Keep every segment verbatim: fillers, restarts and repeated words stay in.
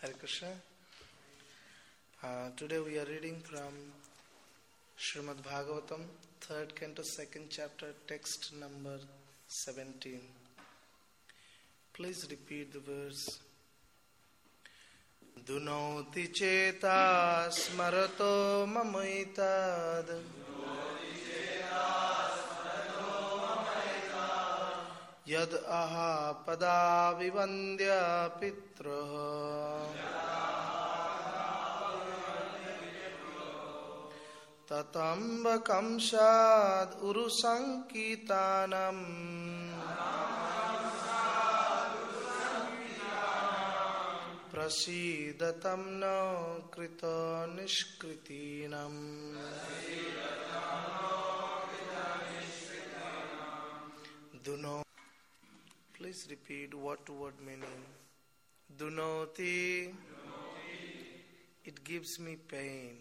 Hare Krishna. Uh, today we are reading from Srimad Bhagavatam, third canto, second chapter, text number seventeen. Please repeat the verse. Dunoti cheta smarato mamaitad Yad aha pada vivandya pitroh Tatambakam shad urusankitanam Prasidatam no krita nishkritinam Duno. Please repeat word to word meaning. Dunoti. It gives me pain.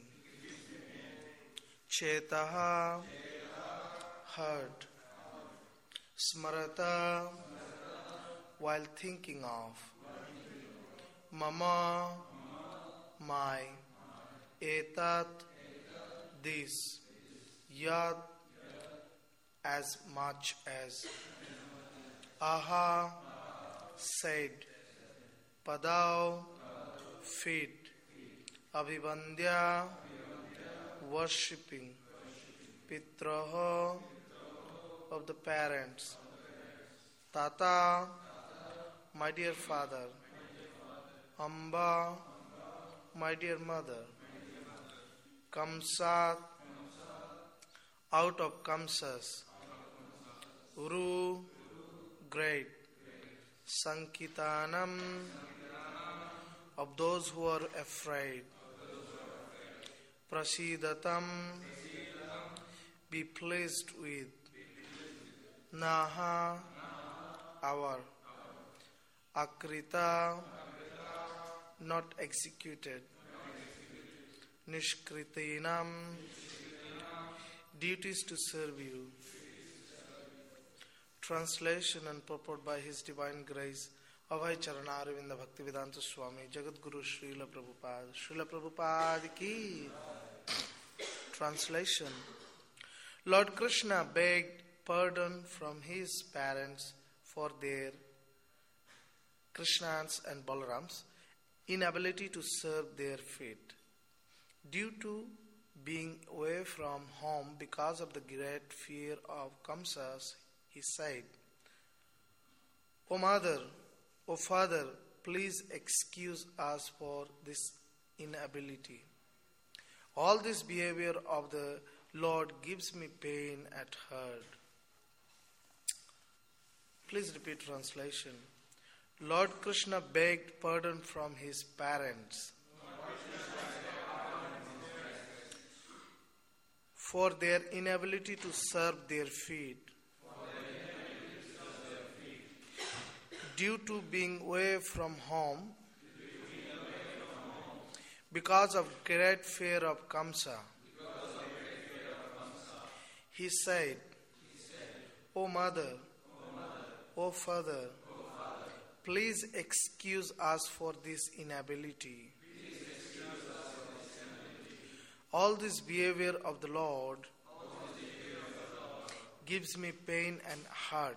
Chetaha. Heart. Smarata. While thinking of. Mama. My. Etat. This. Yad. As much as. Aha, said. Padao, feet. Abhivandya, worshipping. Pitraha, of the parents. Tata, my dear father. Amba, my dear mother. Kamsat, out of Kamsas. Uru, great. Sankitanam, of those who are afraid. Prasidatam, be pleased with. Naha, our. Akrita, not executed. Nishkritinam, duties to serve you. Translation and purport by His Divine Grace, Abhay Charana Aravinda Bhaktivedanta Swami, Jagadguru Srila Prabhupada, Srila Prabhupada ki. Translation. Lord Krishna begged pardon from his parents for their, Krishna's and Balaram's, inability to serve their fate. Due to being away from home because of the great fear of Kamsas, he said, O mother, O father, please excuse us for this inability. All this behavior of the Lord gives me pain at heart. Please repeat translation. Lord Krishna begged pardon from his parents for their inability to serve their feet. Due to being away from home because of great fear of Kamsa, he said, O mother, O father, please excuse us for this inability. All this behavior of the Lord gives me pain and hurt.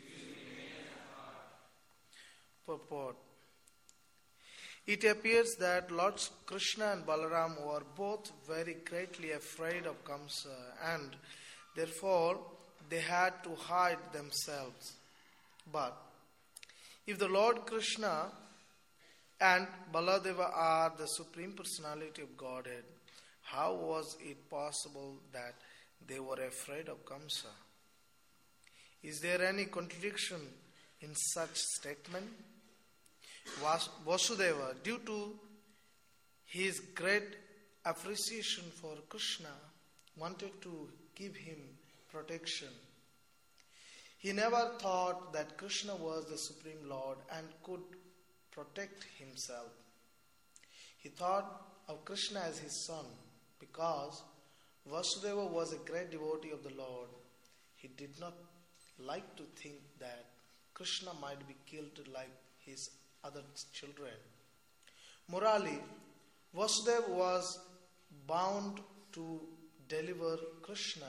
Purport. It appears that Lords Krishna and Balaram were both very greatly afraid of Kamsa and therefore they had to hide themselves. But if the Lord Krishna and Baladeva are the Supreme Personality of Godhead, how was it possible that they were afraid of Kamsa? Is there any contradiction in such statement? Vasudeva, due to his great appreciation for Krishna, wanted to give him protection. He never thought that Krishna was the Supreme Lord and could protect himself. He thought of Krishna as his son because Vasudeva was a great devotee of the Lord. He did not like to think that Krishna might be killed like his other children. Morally, Vasudeva was bound to deliver Krishna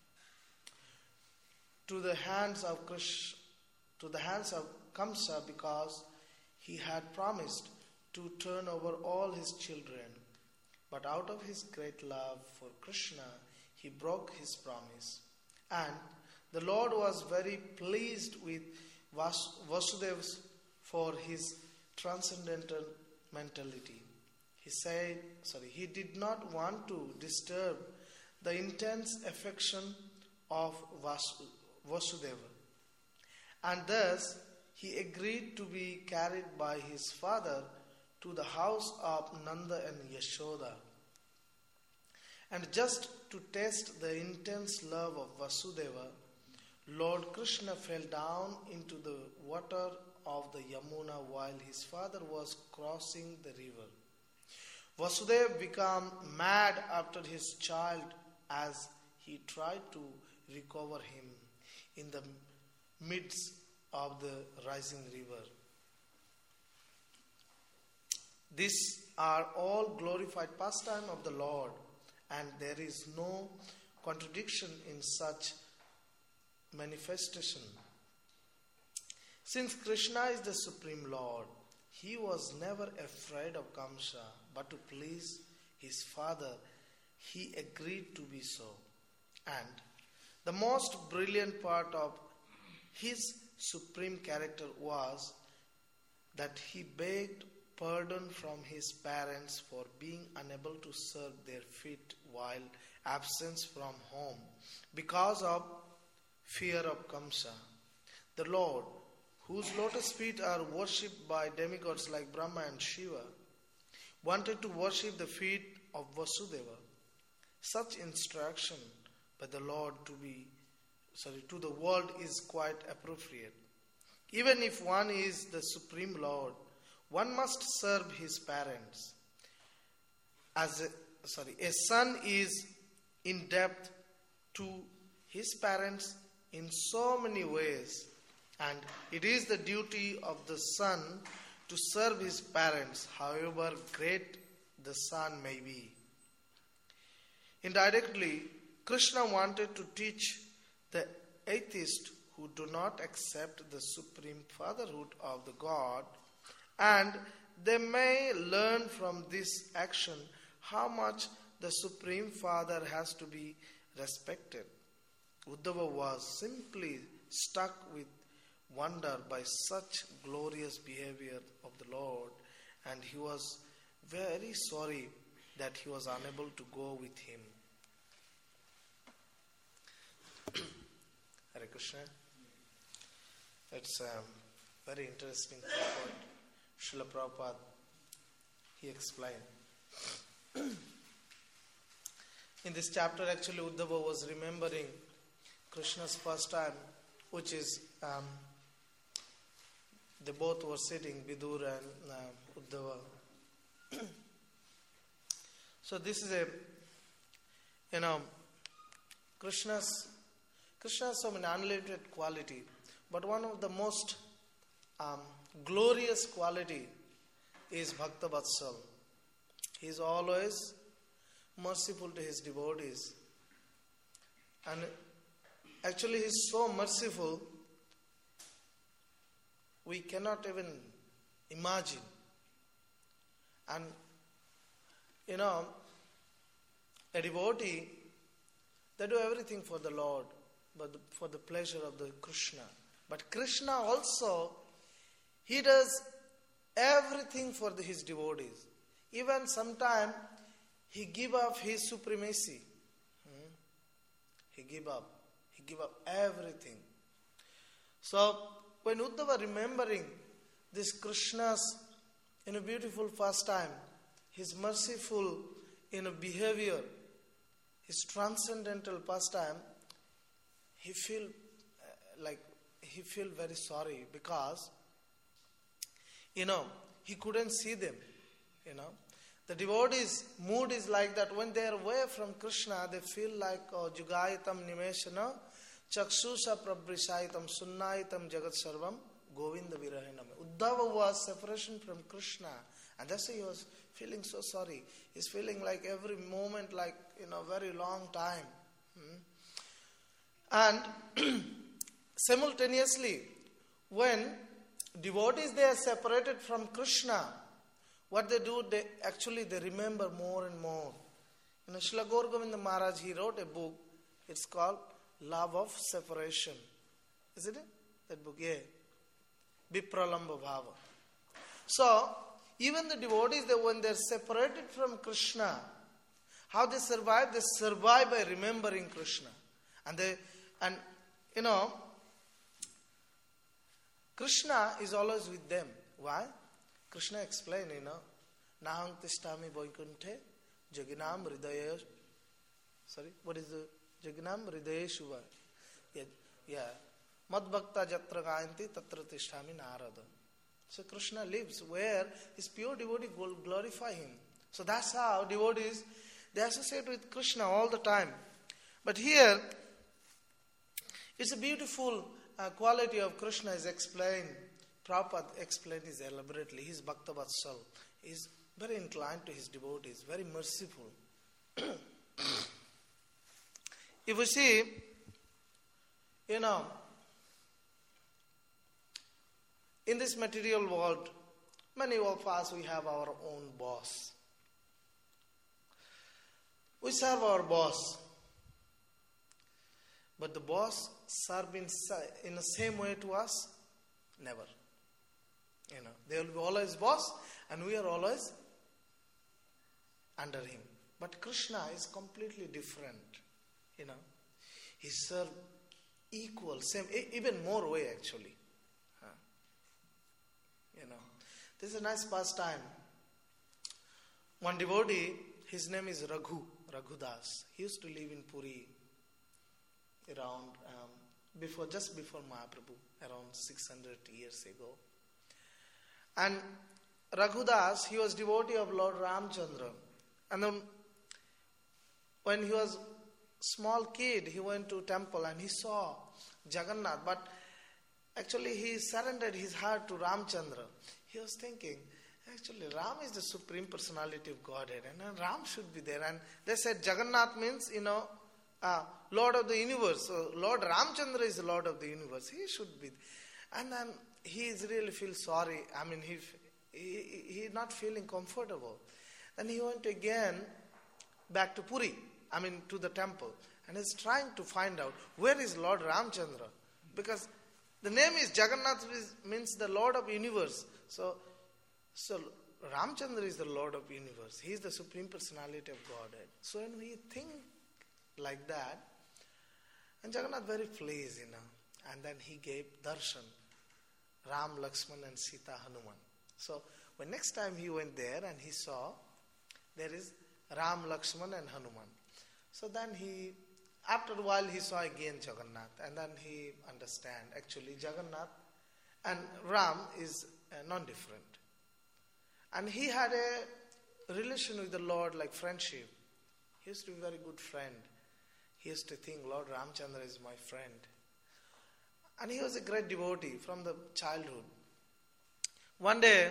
to the hands of Krishna, to the hands of Kamsa, because he had promised to turn over all his children. But out of his great love for Krishna, he broke his promise. And the Lord was very pleased with Vas- Vasudeva for his transcendental mentality. He said, sorry, he did not want to disturb the intense affection of Vas- Vasudeva. And thus, he agreed to be carried by his father to the house of Nanda and Yashoda. And just to test the intense love of Vasudeva, Lord Krishna fell down into the water of the Yamuna while his father was crossing the river. Vasudeva became mad after his child as he tried to recover him in the midst of the rising river. These are all glorified pastime of the Lord, and there is no contradiction in such manifestation. Since Krishna is the Supreme Lord, he was never afraid of Kamsa, but to please his father, he agreed to be so. And the most brilliant part of his supreme character was that he begged pardon from his parents for being unable to serve their feet while absent from home because of fear of Kamsa. The Lord, whose lotus feet are worshipped by demigods like Brahma and Shiva, wanted to worship the feet of Vasudeva. Such instruction by the Lord to be sorry to the world is quite appropriate. Even if one is the Supreme Lord, one must serve his parents. As a, sorry, a son is in debt to his parents in so many ways, and it is the duty of the son to serve his parents, however great the son may be. Indirectly, Krishna wanted to teach the atheist who do not accept the supreme fatherhood of the God, and they may learn from this action how much the Supreme Father has to be respected. Uddhava was simply struck with wonder by such glorious behavior of the Lord, and he was very sorry that he was unable to go with him. Hare Krishna. It's a very interesting point. Srila Prabhupada, he explained. In this chapter, actually, Uddhava was remembering Krishna's first time, which is, um, they both were sitting, Vidur and uh, Uddhava. So this is a, you know, Krishna's, Krishna has so many unlimited quality, but one of the most um, glorious quality is Bhakta Vatsal. He is always merciful to his devotees. And actually he is so merciful, we cannot even imagine. And you know, a devotee, they do everything for the Lord, but for the pleasure of the Krishna. But Krishna also, he does everything for the, his devotees. Even sometime he give up his supremacy. Hmm? He give up. He give up everything. So when Uddhava remembering this Krishna's in a beautiful first time, his merciful in a behavior, his transcendental pastime, he feel uh, like he feel very sorry because, you know, he couldn't see them, you know. The devotees' mood is like that. When they are away from Krishna, they feel like, oh, Jugayitam Nimeshana, Chakshusha Prabhrishayitam Sunnayitam Jagat Sarvam, Govinda Virahanam. Uddhava was separation from Krishna, And that's why he was feeling so sorry. He's feeling like every moment like, you know, very long time. Hmm? And simultaneously, when devotees, they are separated from Krishna, what they do, they actually they remember more and more. You know, Srila Gaur Govinda Maharaj, he wrote a book. It's called Love of Separation. Isn't it? That book, yeah. Vipralamba Bhava. So, even the devotees, they, when they're separated from Krishna, how they survive? They survive by remembering Krishna. And they, and you know, Krishna is always with them. Why? Krishna explained, you know, Nahang tishtami boikunthe jaginam hridaya. Sorry, what is the jaginam hridaya shuva? Yeah, yeah. Mad bhakta jatra gayanti tatra tishtami narada. So Krishna lives where his pure devotee will glorify him. So that's how devotees, they associate with Krishna all the time. But here, it's a beautiful uh, quality of Krishna is explained. Prabhupada explained this elaborately. His Bhakta Vatsal is very inclined to his devotees, very merciful. If we see, you know, in this material world, many of us, we have our own boss. We serve our boss. But the boss serve in, in the same way to us? Never. You know, they will be always boss and we are always under him. But Krishna is completely different. You know, he served equal, same, even more way actually. Huh. You know, this is a nice pastime. One devotee, his name is Raghu, Raghudas. He used to live in Puri around, um, before, just before Mahaprabhu, around six hundred years ago. And Raghudas, he was devotee of Lord Ramchandra. And then when he was small kid, he went to temple and he saw Jagannath. But actually he surrendered his heart to Ramchandra. He was thinking, actually Ram is the Supreme Personality of Godhead and Ram should be there. And they said Jagannath means, you know, uh, Lord of the universe. So Lord Ramchandra is the Lord of the universe. He should be. And then he is really feel sorry. I mean, he he he is not feeling comfortable. Then he went again back to Puri. I mean, to the temple, and is trying to find out where is Lord Ramchandra, because the name is Jagannath, is, means the Lord of universe. So, so Ramchandra is the Lord of universe. He is the Supreme Personality of Godhead. So when we think like that, and Jagannath very pleased, you know, and then he gave darshan, Ram, Lakshman and Sita, Hanuman. So when next time he went there and he saw there is Ram, Lakshman and Hanuman. So then he, after a while he saw again Jagannath, and then he understand actually Jagannath and Ram is uh, non-different. And he had a relation with the Lord like friendship. He used to be a very good friend. He used to think Lord Ramchandra is my friend. And he was a great devotee from the childhood. One day,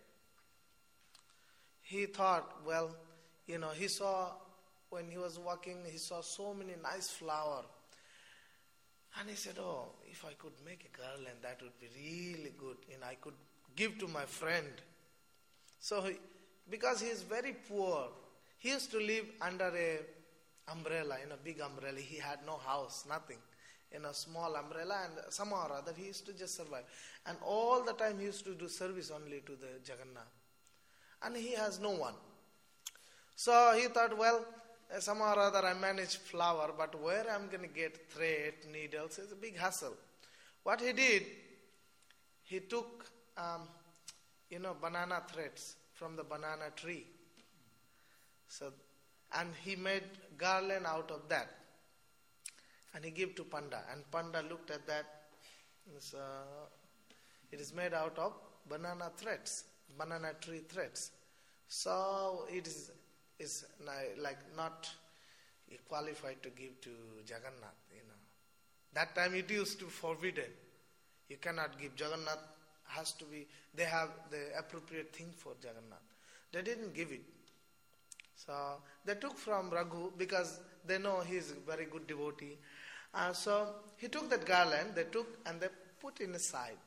he thought, well, you know, he saw, when he was walking, he saw so many nice flowers. And he said, oh, if I could make a garland, that would be really good. And I could give to my friend. So, he, because he is very poor, he used to live under a umbrella, in a big umbrella. He had no house, nothing. In a small umbrella, and somehow or other he used to just survive. And all the time he used to do service only to the Jagannath. And he has no one. So he thought, well, somehow or other I manage flower, but where I'm going to get thread, needles, it's a big hassle. What he did, he took, um, you know, banana threads from the banana tree. So, and he made garland out of that. And he gave to Panda. And Panda looked at that. Uh, it is made out of banana threads, banana tree threads. So it is, is like not qualified to give to Jagannath, you know. That time it used to be forbidden. You cannot give. Jagannath has to be, they have the appropriate thing for Jagannath. They didn't give it. So they took from Raghu because they know he is a very good devotee. Uh, so he took that garland, they took and they put in his side.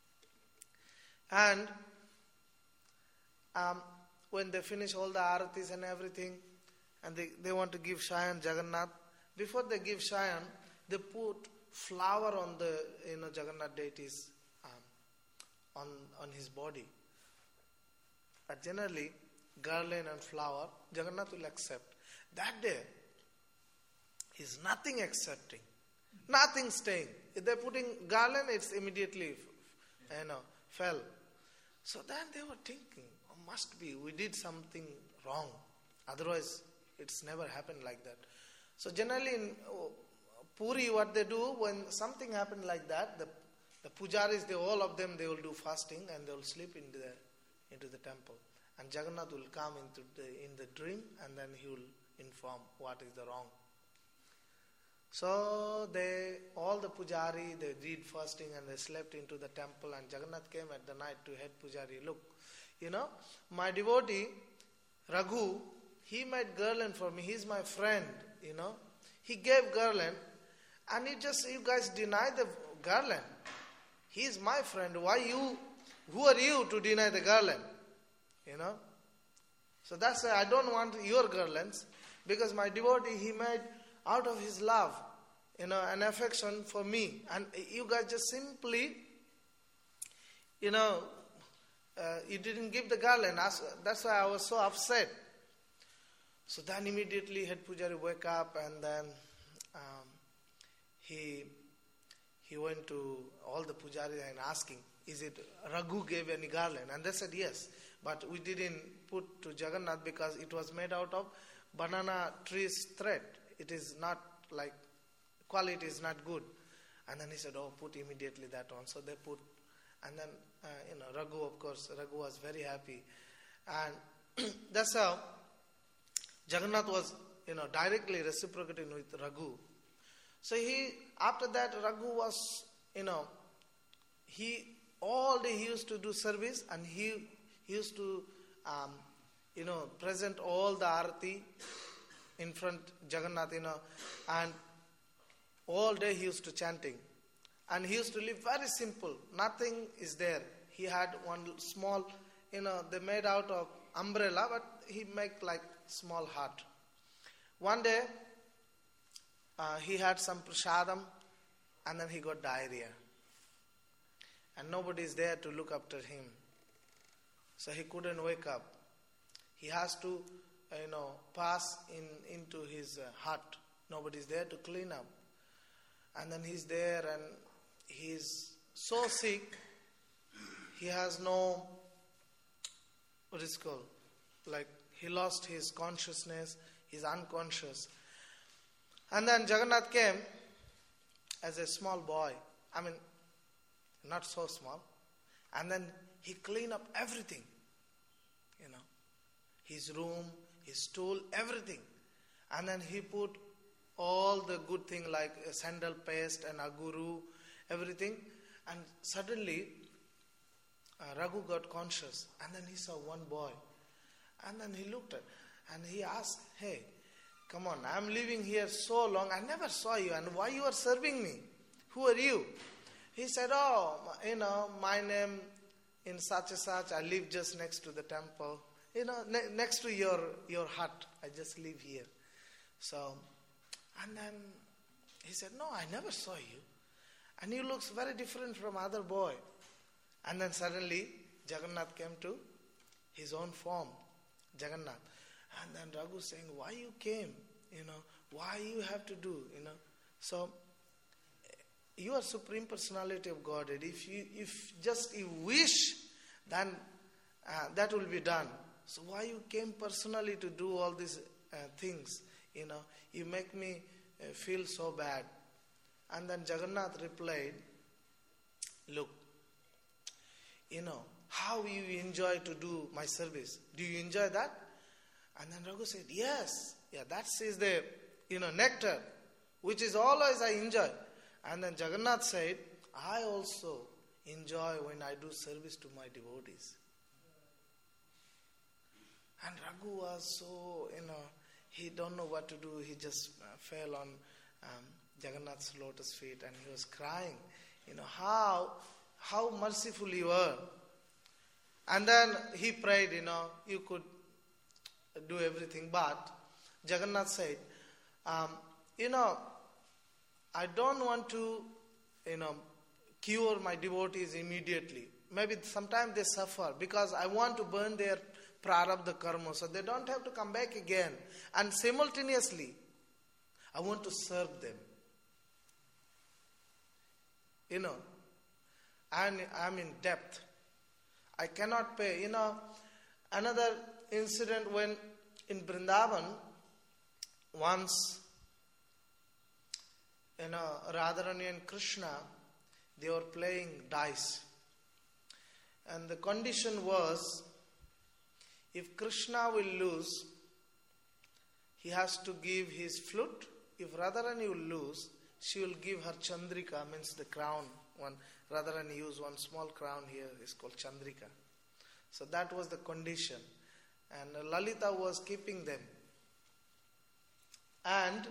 And um, when they finish all the aratis and everything, and they, they want to give Shayan Jagannath, before they give Shayan, they put flower on the you know Jagannath deity's um, on on his body. But generally, garland and flower, Jagannath will accept. That day, he's nothing accepting, nothing staying. If they're putting garland, it's immediately you know fell. So then they were thinking, oh, must be we did something wrong. Otherwise, it's never happened like that. So generally in oh, Puri, what they do when something happened like that, the the pujaris, they all of them, they will do fasting and they will sleep into the into the temple. And Jagannath will come into the in the dream and then he will inform what is the wrong. So they, all the pujari, they did fasting and they slept into the temple, and Jagannath came at the night to head pujari. Look, you know, my devotee, Raghu, he made garland for me. He's my friend, you know. He gave garland and you just, you guys deny the garland. He is my friend. Why you, who are you to deny the garland? You know. So that's why I don't want your garlands, because my devotee, he made out of his love, you know, an affection for me. And you guys just simply, you know, uh, you didn't give the garland. That's why I was so upset. So then immediately head pujari wake up, and then um, he he went to all the pujaris and asking, is it Raghu gave any garland? And they said yes, but we didn't put to Jagannath because it was made out of banana tree's thread. It is not like, quality is not good. And then he said, oh, put immediately that on. So they put, and then, uh, you know, Raghu, of course, Raghu was very happy. And that's how Jagannath was, you know, directly reciprocating with Raghu. So he, after that, Raghu was, you know, he, all day he used to do service, and he, he used to, um, you know, present all the arati in front Jagannath, you know, and all day he used to chanting. And he used to live very simple. Nothing is there. He had one small, you know, they made out of umbrella, but he make like small hut. One day, uh, he had some prasadam, and then he got diarrhea. And nobody is there to look after him. So he couldn't wake up. He has to, you know, pass in into his uh, hut. Nobody is there to clean up. And then he's there and he's so sick, he has no, what is called, like he lost his consciousness, he's unconscious. And then Jagannath came as a small boy, I mean, not so small, and then he cleaned up everything, you know, his room, his stool, everything. And then he put all the good thing like sandal paste and aguru, everything. And suddenly, uh, Raghu got conscious. And then he saw one boy. And then he looked at, and he asked, hey, come on, I'm living here so long, I never saw you, and why you are serving me? Who are you? He said, oh, you know, my name in such and such, I live just next to the temple. You know, ne- next to your, your hut, I just live here. So, and then he said, no, I never saw you. And you looks very different from other boy. And then suddenly, Jagannath came to his own form, Jagannath. And then Raghu saying, why you came? You know, why you have to do, you know. So, you are Supreme Personality of Godhead. If you, if just you wish, then uh, that will be done. So why you came personally to do all these uh, things? You know, you make me uh, feel so bad. And then Jagannath replied, look, you know, how you enjoy to do my service. Do you enjoy that? And then Raghu said, yes. Yeah, that is the, you know, nectar, which is always I enjoy. And then Jagannath said, I also enjoy when I do service to my devotees. And Raghu was so, you know, he don't know what to do. He just uh, fell on um, Jagannath's lotus feet and he was crying. You know, how, how merciful you were. And then he prayed, you know, you could do everything. But Jagannath said, um, you know, I don't want to, you know, cure my devotees immediately. Maybe sometimes they suffer because I want to burn their prarabdha karma so they don't have to come back again. And simultaneously, I want to serve them. You know, and I'm in debt. I cannot pay. You know, another incident when in Vrindavan, once, you know, Radharani and Krishna, they were playing dice. And the condition was, if Krishna will lose, he has to give his flute. If Radharani will lose, she will give her Chandrika, means the crown. One Radharani used one small crown here, is called Chandrika. So that was the condition. And Lalita was keeping them. And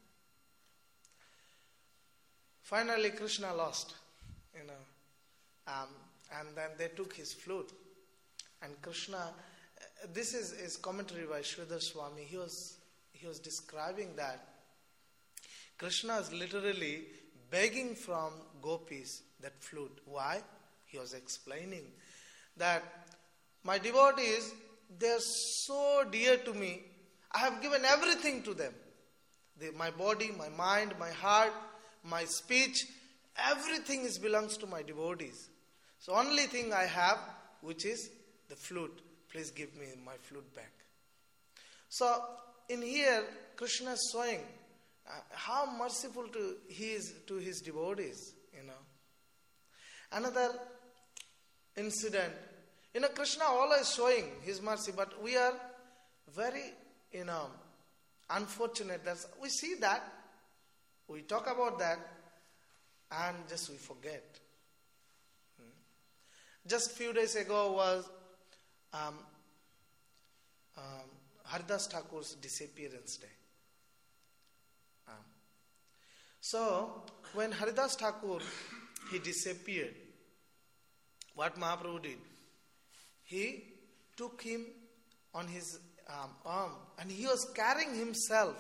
finally Krishna lost, you know. Um, and then they took his flute. And Krishna, uh, this is, is commentary by Sridhar Swami. He was, he was describing that Krishna is literally begging from gopis that flute. Why? He was explaining that my devotees, they are so dear to me. I have given everything to them. They, my body, my mind, my heart, my speech, everything is belongs to my devotees. So only thing I have, which is the flute. Please give me my flute back. So in here, Krishna is showing uh, how merciful to he is to his devotees. You know. Another incident. You know, Krishna always showing his mercy, but we are very, you know, unfortunate that we see that, we talk about that, and just we forget. Hmm. Just few days ago was um, um, Haridas Thakur's disappearance day. Um, so, when Haridas Thakur, he disappeared, what Mahaprabhu did? He took him on his um, arm and he was carrying himself.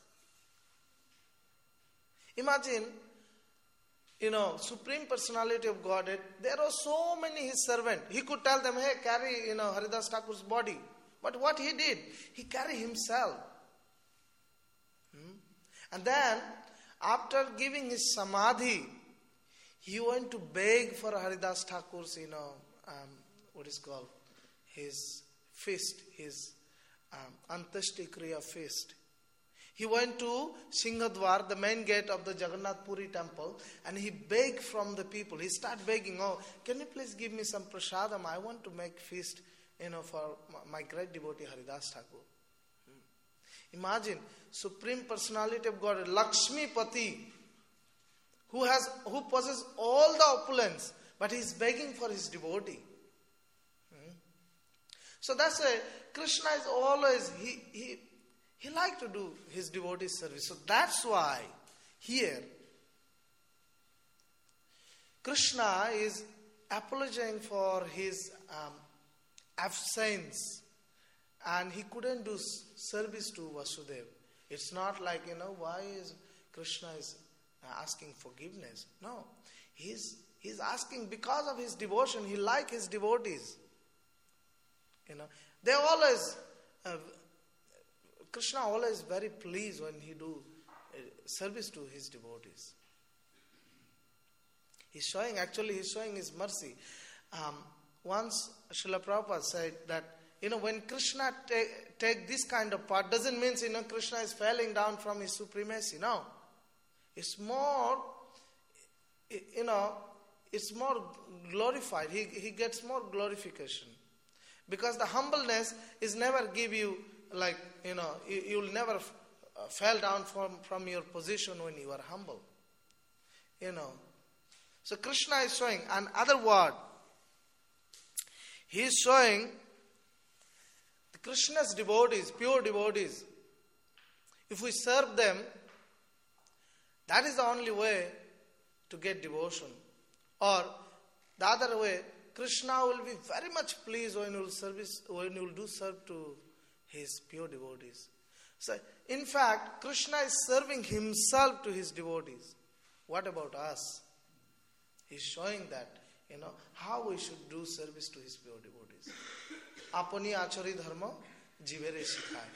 Imagine, you know, Supreme Personality of Godhead, there are so many his servants. He could tell them, hey, carry, you know, Haridas Thakur's body. But what he did, he carried himself. Hmm? And then, after giving his samadhi, he went to beg for Haridas Thakur's, you know, um, what is called, his feast, his um, Antashti Kriya feast. He went to Singhadwar, the main gate of the Jagannath Puri temple, and he begged from the people. He started begging, oh, can you please give me some prasadam? I want to make feast, you know, for my great devotee Haridas Thakur. Hmm. Imagine, Supreme Personality of God, Lakshmi Pati, who has, who possesses all the opulence, but he is begging for his devotee. Hmm. So that's why Krishna is always, he, he, he liked to do his devotee service. So that's why here Krishna is apologizing for his um, absence and he couldn't do service to Vasudeva. It's not like, you know, why is Krishna is asking forgiveness. No, he's he's asking because of his devotion. He likes his devotees. You know, they always uh, Krishna always very pleased when he do uh, service to his devotees. He's showing, actually he's showing his mercy. Um, once Srila Prabhupada said that, you know, when Krishna take, take this kind of part, doesn't mean, you know, Krishna is falling down from his supremacy. No. It's more, you know, it's more glorified. He, he gets more glorification. Because the humbleness is never give you, like, you know, you, you'll never f- uh, fall down from, from your position when you are humble. You know. So Krishna is showing another word. He is showing, Krishna's devotees, pure devotees, if we serve them, that is the only way to get devotion. Or the other way, Krishna will be very much pleased when you will service, when you will do serve to his pure devotees. So, in fact, Krishna is serving himself to his devotees. What about us? He is showing that, you know, how we should do service to his pure devotees. Apani achari dharma jivere shikhai.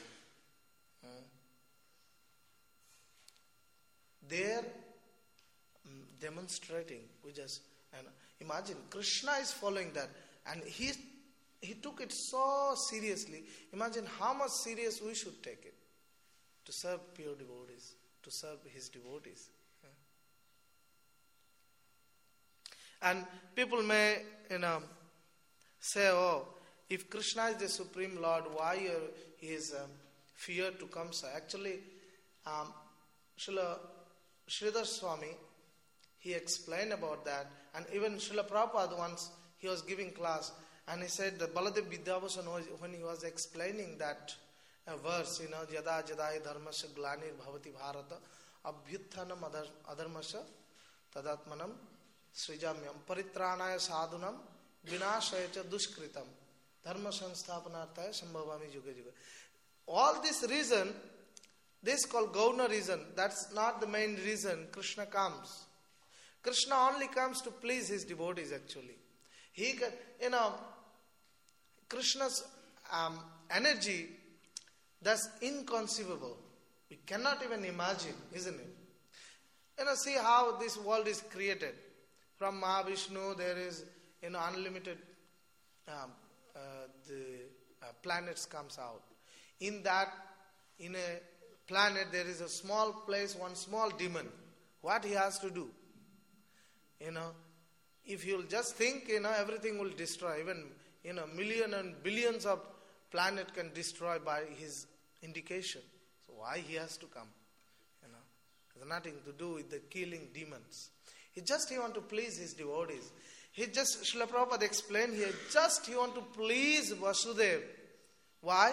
They're demonstrating. We just and imagine Krishna is following that, and he he took it so seriously. Imagine how much serious we should take it to serve pure devotees, to serve his devotees. And people may, you know, say, "Oh, if Krishna is the Supreme Lord, why he is um, feared to come?" So actually, um, Srila Sridhar Swami, he explained about that, and even Srila Prabhupada once, he was giving class, and he said that Baladev Vidyabhushan, when he was explaining that uh, verse, you know, Yada Jadai Dharmasya Glanir Bhavati Bharata Abhyuthanam Adharmasya Tadatmanam Srijamyam Paritranaya Sadhunam Vinashayacha Dushkritam Dharma Sansthapanarthaya Sambhavami Yuga Yuga. All this reason, this is called Gauna reason. That's not the main reason Krishna comes. Krishna only comes to please his devotees actually. He can, you know, Krishna's um, energy, that's inconceivable. We cannot even imagine, isn't it? You know, see how this world is created. From Mahavishnu, there is, you know, unlimited um, uh, the uh, planets comes out. In that, in a planet, there is a small place, one small demon. What he has to do? You know, if you'll just think, you know, everything will destroy. Even, you know, million and billions of planet can destroy by his indication. So why he has to come? You know, it has nothing to do with the killing demons. He just he want to please his devotees. He just, Srila Prabhupada explained here, just he want to please Vasudeva. Why?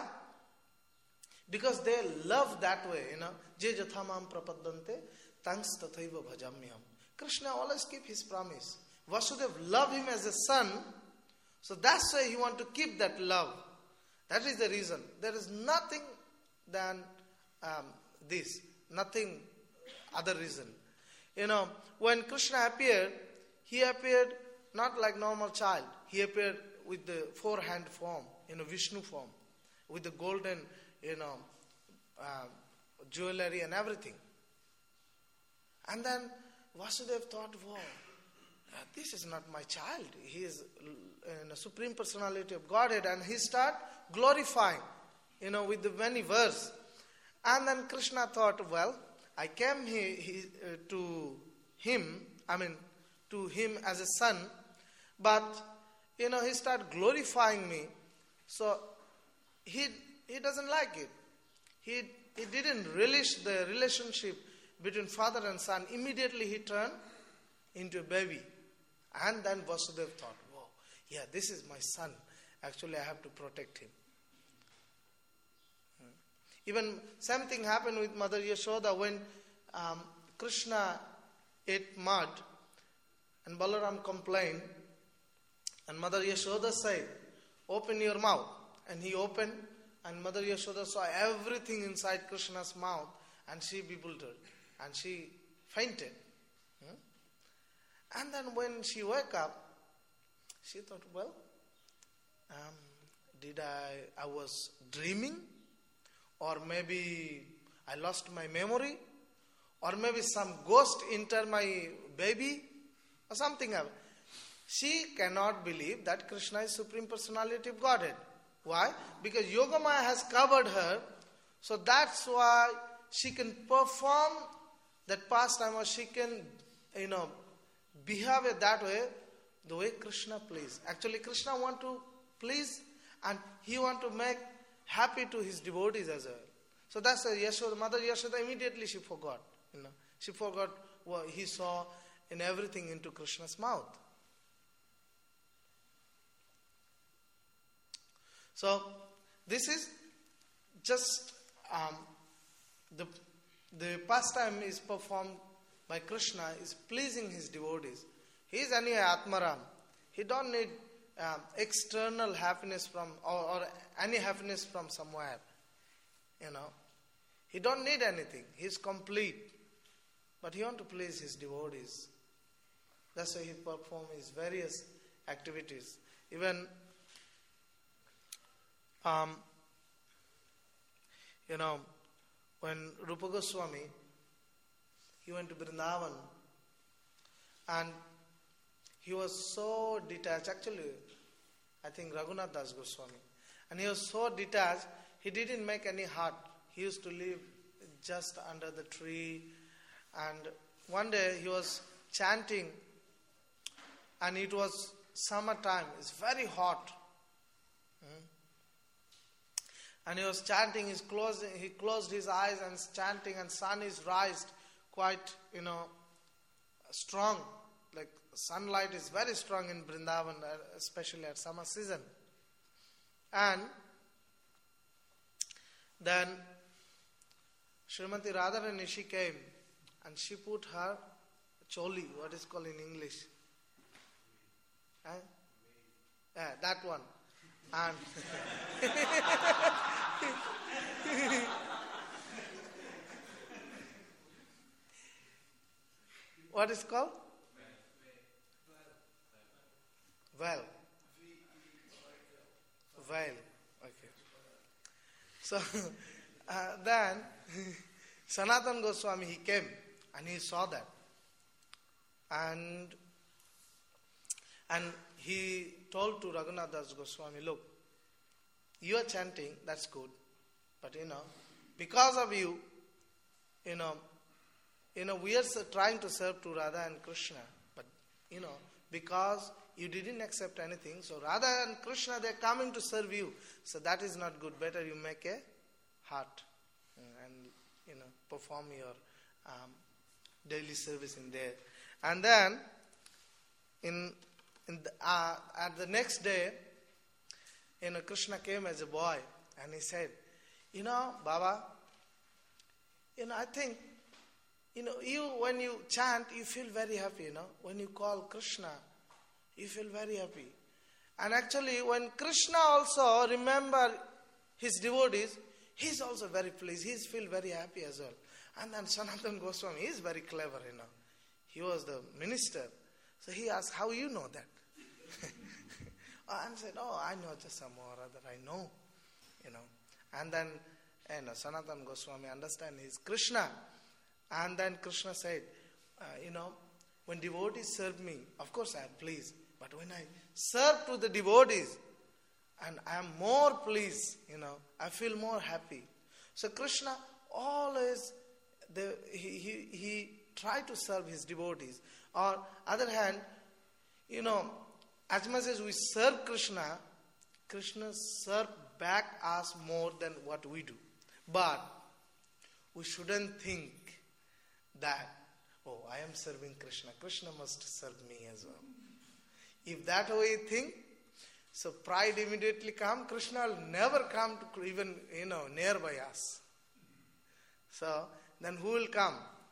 Because they love that way, you know. Je jathamam prapaddante, tangs tathaiva bhajamyam. Krishna always keep his promise. Vasudeva love him as a son, so that's why he want to keep that love. That is the reason. There is nothing than um, this, nothing other reason. You know, when Krishna appeared, he appeared not like normal child. He appeared with the four-hand form, you know, Vishnu form, with the golden, you know, uh, jewelry and everything. And then Vasudeva thought, wow, uh, this is not my child. He is uh, a supreme personality of Godhead. And he start glorifying, you know, with the many verse. And then Krishna thought, well, I came he, he, uh, to him, I mean, to him as a son, but, you know, he started glorifying me. So, he he doesn't like it. He, he didn't relish the relationship between father and son. Immediately he turned into a baby. And then Vasudeva thought, wow, yeah, this is my son. Actually, I have to protect him. Even same thing happened with Mother Yashoda when um, Krishna ate mud and Balaram complained, and Mother Yashoda said, open your mouth. And he opened, and Mother Yashoda saw everything inside Krishna's mouth, and she bewildered, and she fainted. Hmm? And then when she woke up, she thought, well, um, did I, I was dreaming? Or maybe I lost my memory? Or maybe some ghost entered my baby? Or something else. She cannot believe that Krishna is Supreme Personality of Godhead. Why? Because Yogamaya has covered her, so that's why she can perform that pastime, or she can, you know, behave that way, the way Krishna please. Actually, Krishna want to please, and he want to make happy to his devotees as well. So that's why Yashoda, Mother Yashoda, immediately she forgot. You know, she forgot what he saw in everything into Krishna's mouth. So this is just um, the the pastime is performed by Krishna is pleasing his devotees. He is anyway Atmaram. He don't need um, external happiness from or, or any happiness from somewhere. You know, he don't need anything. He is complete. But he want to please his devotees. That's why he perform his various activities. Even, um, you know, when Rupa Goswami, he went to Vrindavan, and he was so detached. Actually, I think Raghunath Das Goswami. And he was so detached, he didn't make any hut. He used to live just under the tree. And one day he was chanting, and it was summertime. It's very hot. Hmm? And he was chanting, he's closed, he closed his eyes and chanting, and sun is rised quite, you know, strong. Like sunlight is very strong in Vrindavan, especially at summer season. And then Srimati Radharani, she came and she put her choli, what is called in English? Eh? Yeah, that one. And what is called? Well. Well. Okay. So uh, then Sanatana Goswami, he came and he saw that. And and he told to Raghunath Das Goswami, look, you are chanting, that's good. But you know, because of you, you know, you know, we are trying to serve to Radha and Krishna. But you know, because you didn't accept anything, so Radha and Krishna, they're coming to serve you. So that is not good. Better you make a hut and, you know, perform your um, daily service in there. And then, in in the, uh, at the next day, you know, Krishna came as a boy and he said, you know, Baba, you know, I think, you know, you when you chant, you feel very happy. You know, when you call Krishna, you feel very happy. And actually, when Krishna also remember his devotees, he's also very pleased. He feel very happy as well. And then Sanatana Goswami, he is very clever, you know. He was the minister. So he asked, how you know that? And said, oh, I know just some more other, I know, you know. And then, you know, Sanatana Goswami understand he's Krishna. And then Krishna said, uh, you know, when devotees serve me, of course I am pleased. But when I serve to the devotees, and I am more pleased, you know, I feel more happy. So Krishna always, the, he, he, he tried to serve his devotees. Or other hand, you know, as much as we serve Krishna, Krishna serve back us more than what we do. But we shouldn't think that, oh, I am serving Krishna, Krishna must serve me as well. If that way you think, so pride immediately come, Krishna will never come to even, you know, nearby us. So, then who will come?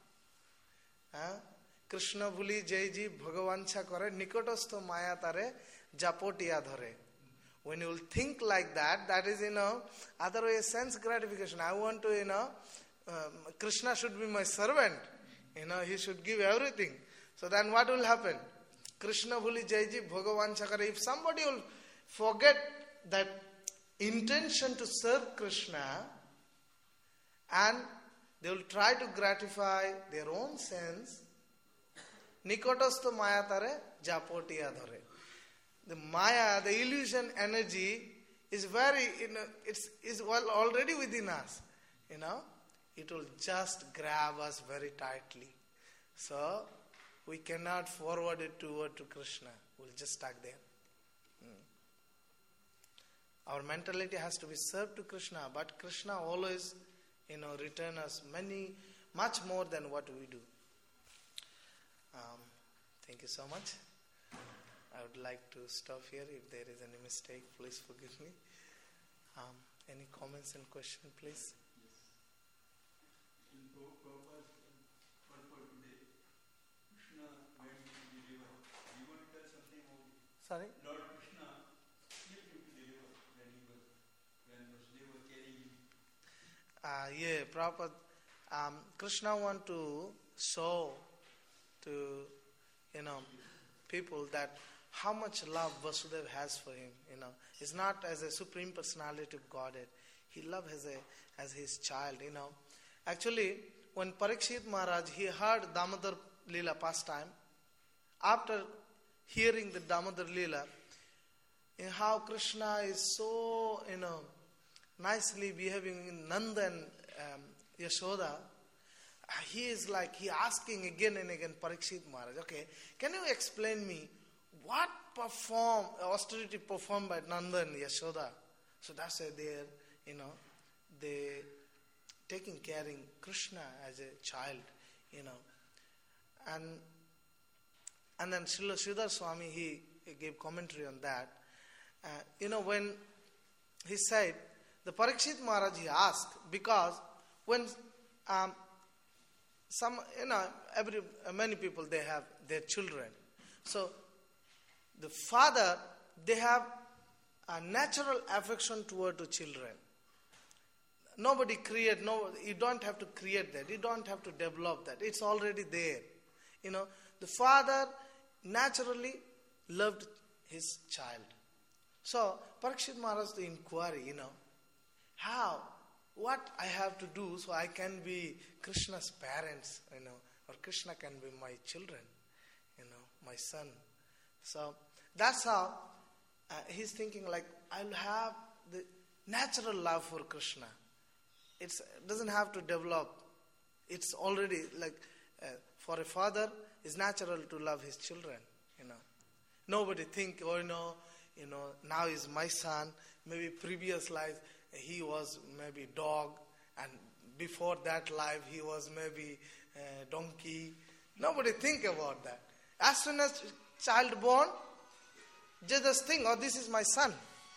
Huh? Krishna bhuli jaiji bhagavancha kore nikotostho maya tare japotiya dhare. When you will think like that, that is, you know, otherwise sense gratification. I want to, you know, um, Krishna should be my servant. You know, he should give everything. So then what will happen? Krishna bhuli jaiji bhagavancha kore. If somebody will forget that intention to serve Krishna and they will try to gratify their own sense, nikotastho maya tare japotiya dhare. The maya, the illusion energy is very, you know, it's is well already within us. You know, it will just grab us very tightly. So we cannot forward it toward to Krishna. We'll just stuck there. Our mentality has to be served to Krishna, but Krishna always, you know, return us many, much more than what we do. Um, thank you so much. I would like to stop here. If there is any mistake, please forgive me. Um, Any comments and question, please? In Prabhupada's purport today, Krishna went to the river. You want to tell something about it? Sorry? Lord Krishna slipped into the river when he was when they were carrying him. Uh, yeah, Prabhupada, um, Krishna want to show to, you know, people that how much love Vasudeva has for him, you know. It's not as a supreme personality of Godhead. He loves as a as his child, you know. Actually, when Parikshit Maharaj, he heard Damodar Leela pastime, after hearing the Damodar Leela, in how Krishna is so, you know, nicely behaving in Nanda and um, Yashoda, he is like, he asking again and again, Parikshit Maharaj, okay, can you explain me what perform, austerity performed by Nanda and Yashoda? So that's why they're, you know, they taking caring Krishna as a child, you know. And and then Srila Sridhar Swami, he, he gave commentary on that. Uh, you know, when he said, the Parikshit Maharaj, he asked, because when um, some, you know, every many people, they have their children. So the father, they have a natural affection toward the children. Nobody create, no, you don't have to create that. You don't have to develop that. It's already there. You know, the father naturally loved his child. So Parikshit Maharaj, the inquiry, you know, how, what I have to do so I can be Krishna's parents, you know, or Krishna can be my children, you know, my son. So that's how uh, he's thinking, like, I'll have the natural love for Krishna. It's, it doesn't have to develop. It's already like, uh, for a father, it's natural to love his children, you know. Nobody think, oh, you know, you know, now is my son. Maybe previous life he was maybe dog, and before that life he was maybe uh, donkey. Nobody think about that. As soon as child born, just think, oh, this is my son.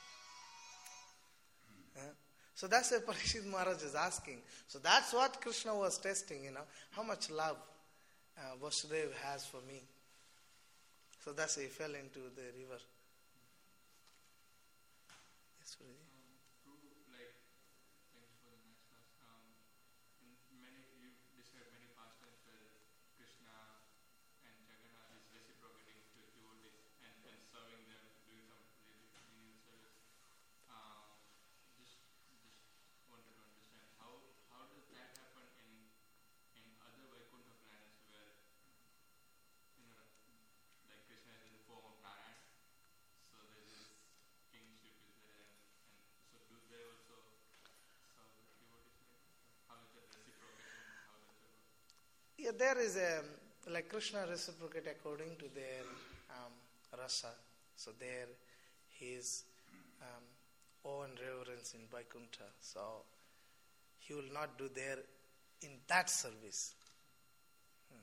Uh, so that's what Parikshit Maharaj is asking. So that's what Krishna was testing, you know, how much love uh, Vasudeva has for me. So that's why he fell into the river. Yes, Surya. Yeah, there is a, like Krishna reciprocate according to their um, rasa. So there his um, awe and reverence in Vaikuntha. So he will not do there in that service. Hmm.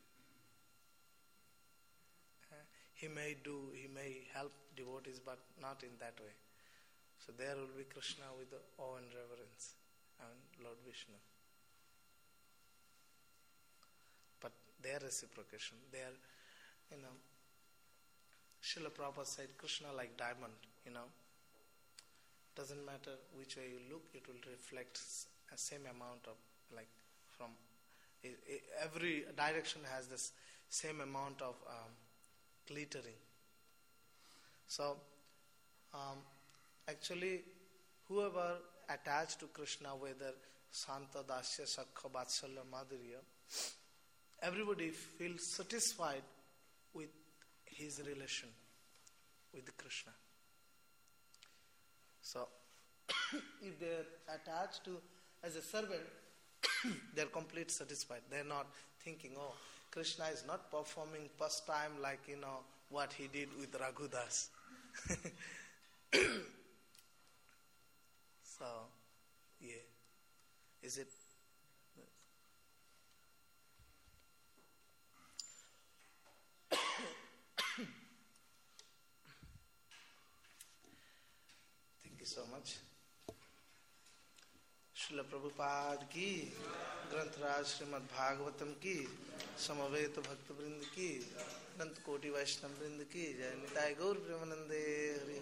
Uh, he may do, he may help devotees, but not in that way. So there will be Krishna with the awe and reverence, and Lord Vishnu. But their reciprocation, their, you know, Srila Prabhupada said, Krishna like diamond, you know. Doesn't matter which way you look, it will reflect a same amount of, like, from, it, it, every direction has this same amount of um, glittering. So, um, actually, whoever attached to Krishna, whether Santa, Dasya, Sakha, Vatsalya, Madhurya, everybody feels satisfied with his relation with Krishna. So, if they are attached to as a servant, they are completely satisfied. They are not thinking, oh, Krishna is not performing pastime like, you know, what he did with Raghudas. So, yeah. Is it? Thank you so much. Srila Prabhupada की, ग्रंथराज श्रीमद् भागवतम की, समवेत भक्त वृंद की, अनंत कोटि वैष्णव वृंद की जय। निताय गौर प्रेमानंदे हरि।